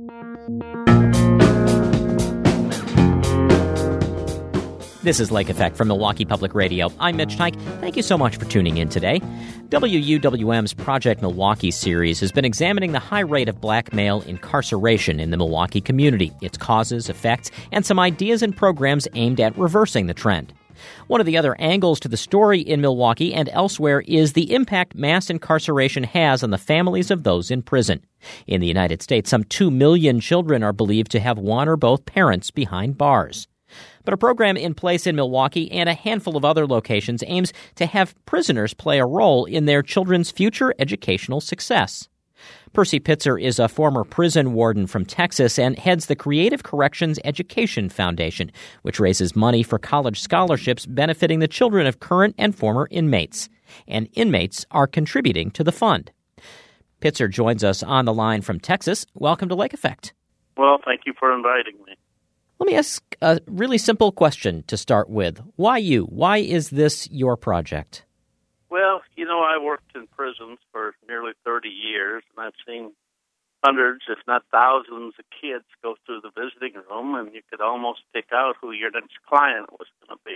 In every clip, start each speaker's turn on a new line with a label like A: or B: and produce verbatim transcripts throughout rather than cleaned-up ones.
A: This is Lake Effect from Milwaukee Public Radio. I'm Mitch Teich. Thank you so much for tuning in today. W U W M's Project Milwaukee series has been examining the high rate of black male incarceration in the Milwaukee community, its causes, effects, and some ideas and programs aimed at reversing the trend. One of the other angles to the story in Milwaukee and elsewhere is the impact mass incarceration has on the families of those in prison. In the United States, some two million children are believed to have one or both parents behind bars. But a program in place in Milwaukee and a handful of other locations aims to have prisoners play a role in their children's future educational success. Percy Pitzer is a former prison warden from Texas and heads the Creative Corrections Education Foundation, which raises money for college scholarships benefiting the children of current and former inmates. And inmates are contributing to the fund. Pitzer joins us on the line from Texas. Welcome to Lake Effect.
B: Well, thank you for inviting me.
A: Let me ask a really simple question to start with. Why you? Why is this your project?
B: Well, you know, I worked in prisons for nearly thirty years, and I've seen hundreds, if not thousands, of kids go through the visiting room, and you could almost pick out who your next client was going to be.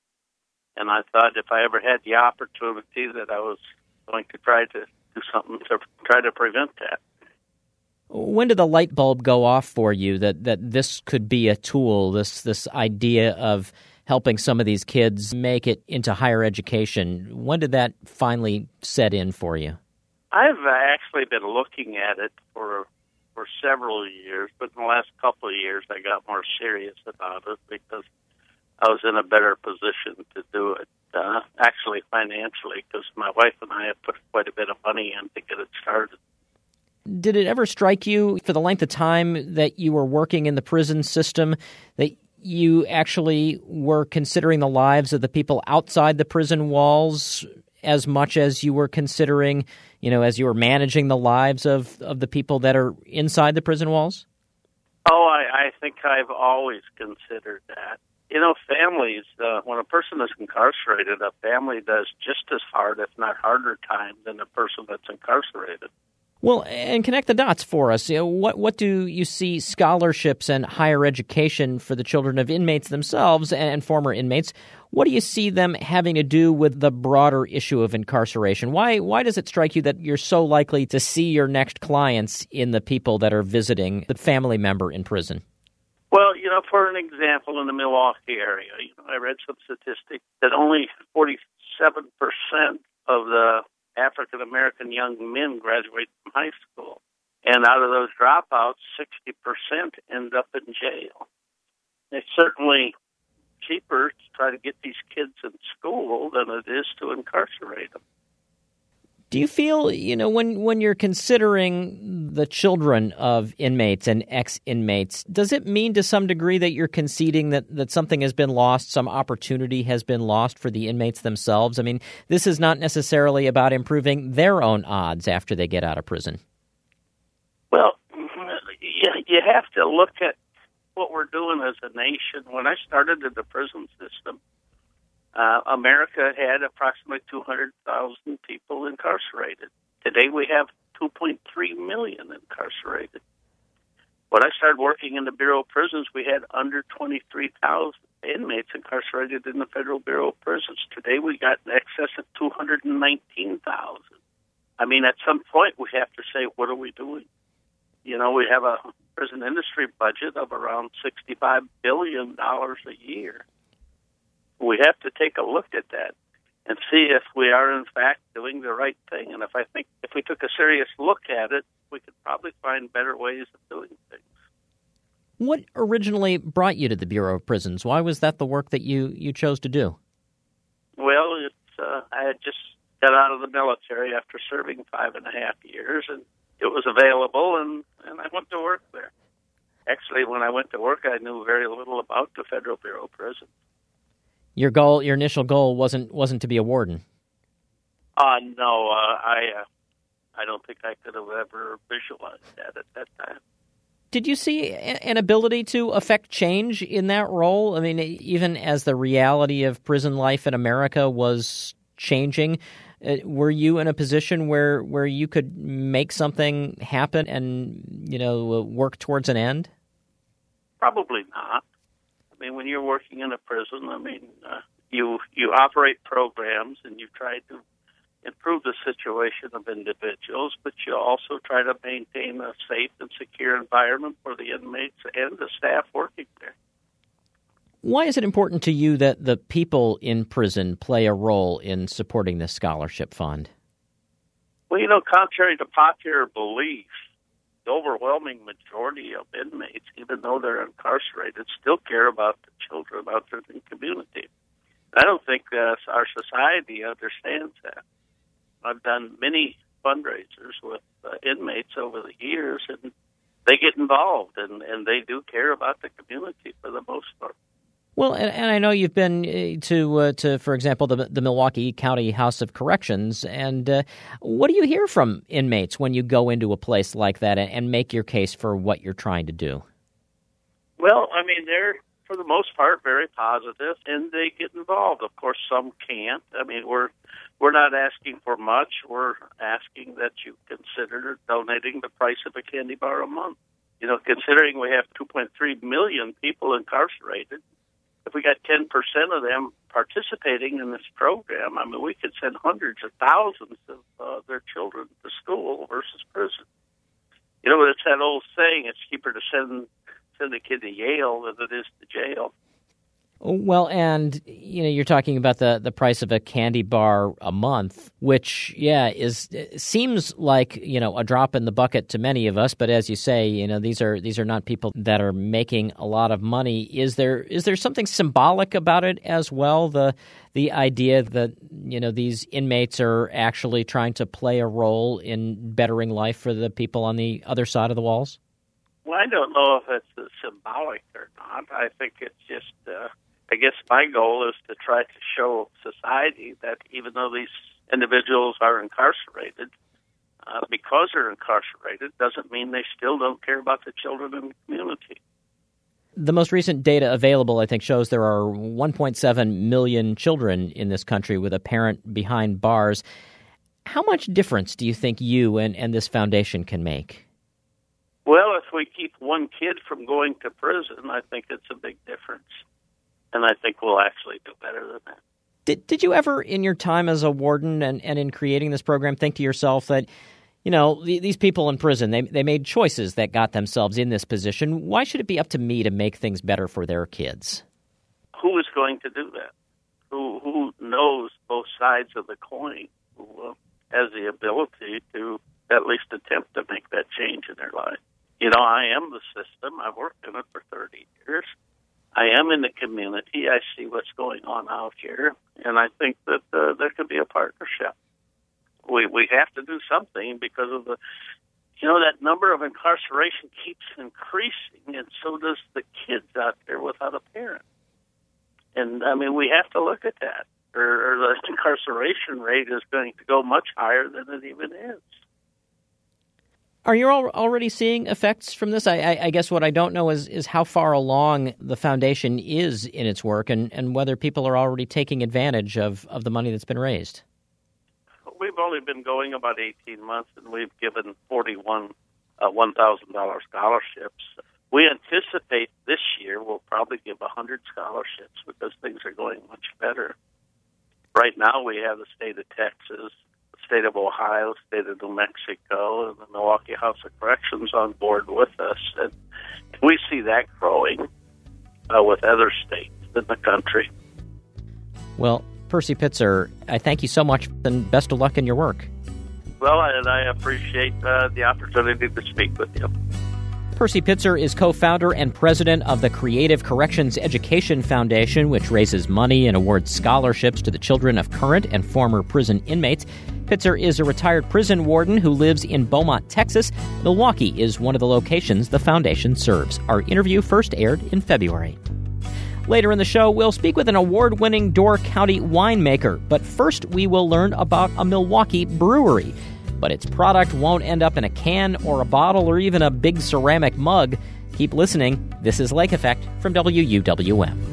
B: And I thought if I ever had the opportunity that I was going to try to do something to try to prevent that.
A: When did the light bulb go off for you that, that this could be a tool, this this idea of helping some of these kids make it into higher education? When did that finally set in for you?
B: I've actually been looking at it for for several years, but in the last couple of years I got more serious about it because I was in a better position to do it, uh, actually financially, because my wife and I have put quite a bit of money in to get it started.
A: Did it ever strike you, for the length of time that you were working in the prison system, that you actually were considering the lives of the people outside the prison walls as much as you were considering, you know, as you were managing the lives of, of the people that are inside the prison walls?
B: Oh, I, I think I've always considered that. You know, families, uh, when a person is incarcerated, a family does just as hard, if not harder time than a person that's incarcerated.
A: Well, and connect the dots for us. You know, what what do you see scholarships and higher education for the children of inmates themselves and, and former inmates? What do you see them having to do with the broader issue of incarceration? Why why does it strike you that you're so likely to see your next clients in the people that are visiting the family member in prison?
B: Well, you know, for an example, in the Milwaukee area, you know, I read some statistics that only forty-seven percent of the African-American young men graduate from high school. And out of those dropouts, sixty percent end up in jail. It's certainly cheaper to try to get these kids in school than it is to incarcerate them.
A: Do you feel, you know, when, when you're considering the children of inmates and ex-inmates, does it mean to some degree that you're conceding that, that something has been lost, some opportunity has been lost for the inmates themselves? I mean, this is not necessarily about improving their own odds after they get out of prison.
B: Well, you, you have to look at what we're doing as a nation. When I started in the prison system, Uh, America had approximately two hundred thousand people incarcerated. Today we have two point three million incarcerated. When I started working in the Bureau of Prisons, we had under twenty-three thousand inmates incarcerated in the Federal Bureau of Prisons. Today we got in excess of two hundred nineteen thousand. I mean, at some point we have to say, what are we doing? You know, we have a prison industry budget of around sixty-five billion dollars a year. We have to take a look at that and see if we are, in fact, doing the right thing. And if I think if we took a serious look at it, we could probably find better ways of doing things.
A: What originally brought you to the Bureau of Prisons? Why was that the work that you, you chose to do?
B: Well, it's, uh, I had just got out of the military after serving five and a half years, and it was available, and, and I went to work there. Actually, when I went to work, I knew very little about the Federal Bureau of Prisons.
A: Your goal, your initial goal, wasn't wasn't to be a warden.
B: Uh, no, uh, I uh, I don't think I could have ever visualized that at that time.
A: Did you see an ability to affect change in that role? I mean, even as the reality of prison life in America was changing, Uh, were you in a position where, where you could make something happen and, you know, work towards an end?
B: Probably not. I mean, when you're working in a prison, I mean, uh, you you operate programs and you try to improve the situation of individuals, but you also try to maintain a safe and secure environment for the inmates and the staff working there.
A: Why is it important to you that the people in prison play a role in supporting this scholarship fund?
B: Well, you know, contrary to popular belief, the overwhelming majority of inmates, even though they're incarcerated, still care about the children out there in the community. I don't think uh, our society understands that. I've done many fundraisers with uh, inmates over the years, and they get involved, and, and they do care about the community for the most part.
A: Well, and, and I know you've been to, uh, to, for example, the, the Milwaukee County House of Corrections, and uh, what do you hear from inmates when you go into a place like that and, and make your case for what you're trying to do?
B: Well, I mean, they're, for the most part, very positive, and they get involved. Of course, some can't. I mean, we're we're not asking for much. We're asking that you consider donating the price of a candy bar a month. You know, considering we have two point three million people incarcerated, if we got ten percent of them participating in this program, I mean, we could send hundreds of thousands of uh, their children to school versus prison. You know, it's that old saying, it's cheaper to send send a kid to Yale than it is to jail.
A: Well, and, you know, you're talking about the, the price of a candy bar a month, which, yeah, is seems like, you know, a drop in the bucket to many of us. But as you say, you know, these are these are not people that are making a lot of money. Is there is there something symbolic about it as well? The the idea that, you know, these inmates are actually trying to play a role in bettering life for the people on the other side of the walls?
B: Well, I don't know if it's symbolic or not. I think it's just, uh, I guess my goal is to try to show society that even though these individuals are incarcerated, uh, because they're incarcerated doesn't mean they still don't care about the children in the community.
A: The most recent data available, I think, shows there are one point seven million children in this country with a parent behind bars. How much difference do you think you and, and this foundation can make?
B: Well, if we keep one kid from going to prison, I think it's a big difference. And I think we'll actually do better than that.
A: Did did you ever, in your time as a warden and, and in creating this program, think to yourself that, you know, the, these people in prison, they they made choices that got themselves in this position. Why should it be up to me to make things better for their kids?
B: Who is going to do that? Who who knows both sides of the coin? Who uh, has the ability to at least attempt to make that change in their life? You know, I am the system. I've worked in it for thirty years. I am in the community. I see what's going on out here, and I think that uh, there could be a partnership. We we have to do something because of the, you know, that number of incarceration keeps increasing, and so does the kids out there without a parent. And, I mean, we have to look at that, or, or the incarceration rate is going to go much higher than it even is.
A: Are you al- already seeing effects from this? I, I, I guess what I don't know is, is how far along the foundation is in its work and, and whether people are already taking advantage of, of the money that's been raised.
B: We've only been going about eighteen months, and we've given forty-one uh, one thousand dollars scholarships. We anticipate this year we'll probably give one hundred scholarships because things are going much better. Right now we have the state of Texas, state of Ohio, state of New Mexico, and the Milwaukee House of Corrections on board with us. And we see that growing uh, with other states in the country.
A: Well, Percy Pitzer, I thank you so much, and best of luck in your work.
B: Well, and I appreciate uh, the opportunity to speak with you.
A: Percy Pitzer is co-founder and president of the Creative Corrections Education Foundation, which raises money and awards scholarships to the children of current and former prison inmates. Pitzer is a retired prison warden who lives in Beaumont, Texas. Milwaukee is one of the locations the foundation serves. Our interview first aired in February. Later in the show, we'll speak with an award-winning Door County winemaker. But first, we will learn about a Milwaukee brewery. But its product won't end up in a can or a bottle or even a big ceramic mug. Keep listening. This is Lake Effect from W U W M.